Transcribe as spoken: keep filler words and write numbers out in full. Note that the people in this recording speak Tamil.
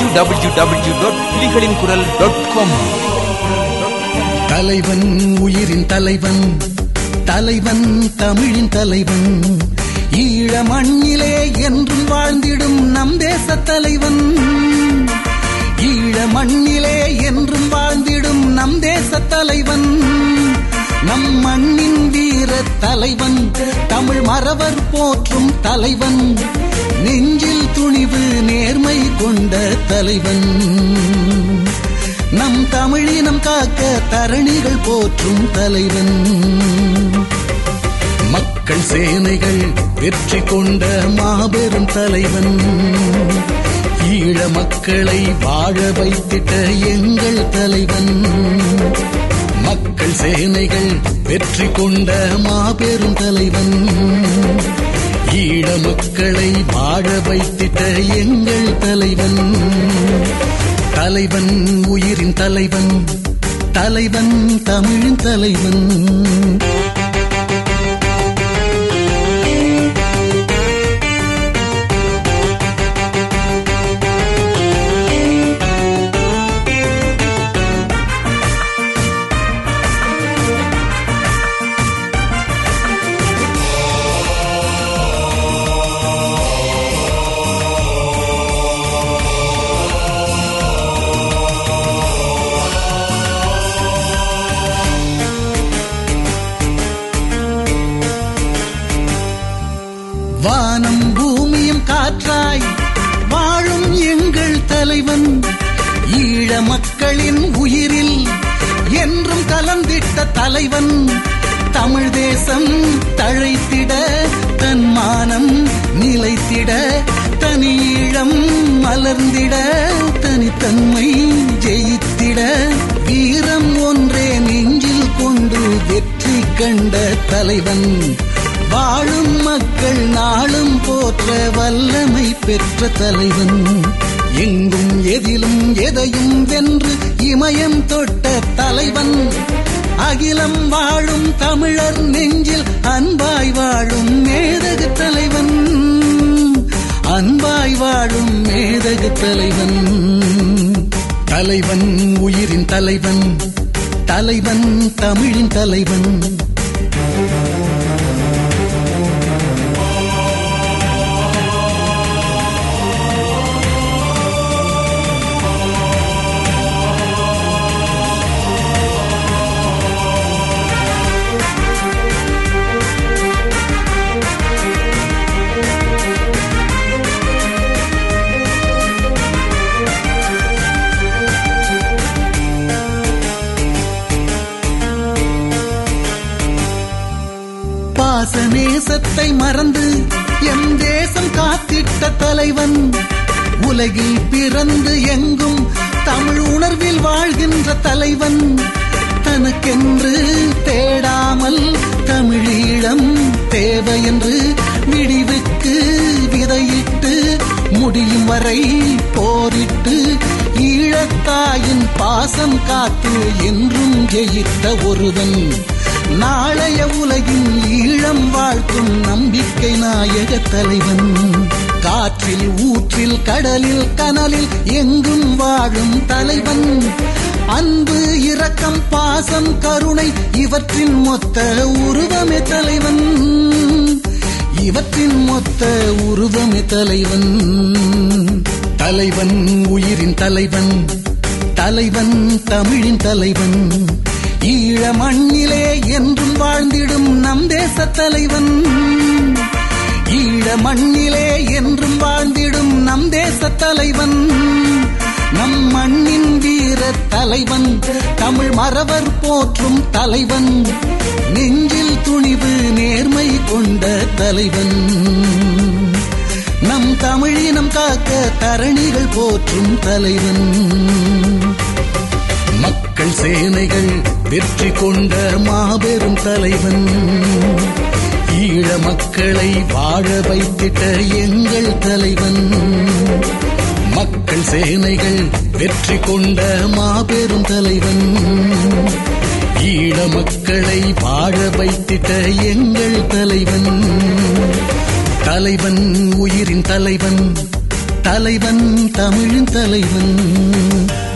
டபிள்யூ டபிள்யூ டாட் புலிகளின் குரல் டாட் காம். தலைவன் உயிரின் தலைவன், தலைவன் தமிழின் தலைவன், ஈழ மண்ணிலே என்றும் வாழ்ந்திடும் நம் தேச தலைவன், ஈழ மண்ணிலே என்றும் வாழ்ந்திடும் நம் தேச தலைவன், நம் மண்ணின் வீர தலைவன், தமிழ் மறவர் போற்றும் தலைவன், நெஞ்சில் துணிவு நேர்மை கொண்ட தலைவன், நம் தமிழினம் காக்க தரணிகள் போற்றும் தலைவன், மக்கள் சேனைகள் வெற்றி கொண்ட மாபெரும் தலைவன், ஈழ மக்களை வாழ வைத்திட்ட எங்கள் தலைவன், மக்கள் சேனைகள் வெற்றி கொண்ட மாபெரும் தலைவன், ஈழ மக்களை வாழ வைத்திட்ட எங்கள் தலைவன், தலைவன் உயிரின் தலைவன், தலைவன் தமிழின் தலைவன். வானம் பூமியும் காற்றாய் வாழும் எங்கள் தலைவன், ஈழ மக்களின் உயிரில் என்றும் கலந்திட்ட தலைவன், தமிழ் தேசம் தழைத்திட தன் மானம் நிலைத்திட, தனி ஈழம் மலர்ந்திட தனித்தன்மை ஜெயித்திட, வீரம் ஒன்றே நெஞ்சில் கொண்டு வெற்றி கண்ட தலைவன், வாழும் மக்கள் நாளும் போற்ற வல்லமை பெற்ற தலைவன், எங்கும் எதிலும் எதையும் வென்று இமயம் தொட்ட தலைவன், அகிலம் வாழும் தமிழர் நெஞ்சில் அன்பாய் வாழும் மேதகு தலைவன், அன்பாய் வாழும் மேதகு தலைவன், தலைவன் உயிரின் தலைவன், தலைவன் தமிழின் தலைவன். பாசநேசத்தை மறந்து எம் தேசம் காத்திட்ட தலைவன், உலகில் பிறந்து எங்கும் தமிழ் உணர்வில் வாழ்கின்ற தலைவன், தனக்கென்று தேடாமல் தமிழீழம் தேவையென்று விடிவுக்கு விதையிட்டு முடியும் வரை போரிட்டு, ஈழத்தாயின் பாசம் காத்து என்றும் ஜெயித்த ஒருவன், நாளைய உலகின் ஈழம் வாழ்த்தும் நம்பிக்கை நாயக தலைவன், காற்றில் ஊற்றில் கடலில் கனலில் எங்கும் வாழும் தலைவன், அன்பு இரக்கம் பாசம் கருணை இவற்றின் மொத்த உருவமே தலைவன், இவற்றின் மொத்த உருவமே தலைவன், தலைவன் உயிரின் தலைவன், தலைவன் தமிழின் தலைவன், ஈழ மண்ணிலே என்றும் வாழ்ந்திடும் நம் தேச தலைவன், ஈழ மண்ணிலே என்றும் வாழ்ந்திடும் நம் தேச தலைவன், நம் மண்ணின் வீர தலைவன், தமிழ் மறவர் போற்றும் தலைவன், நெஞ்சில் துணிவு நேர்மை கொண்ட தலைவன், நம் தமிழினம் காக்க தரணிகள் போற்றும் தலைவன், மக்கள் சேனைகள் வெற்றி கொண்ட மாபெரும் தலைவன், ஈழ மக்களை வாழ வைத்திட்ட எங்கள் தலைவன், மக்கள் சேனைகள் வெற்றி கொண்ட மாபெரும் தலைவன், ஈழ மக்களை வாழ வைத்திட்ட எங்கள் தலைவன், தலைவன் உயிரின் தலைவன், தலைவன் தமிழின் தலைவன்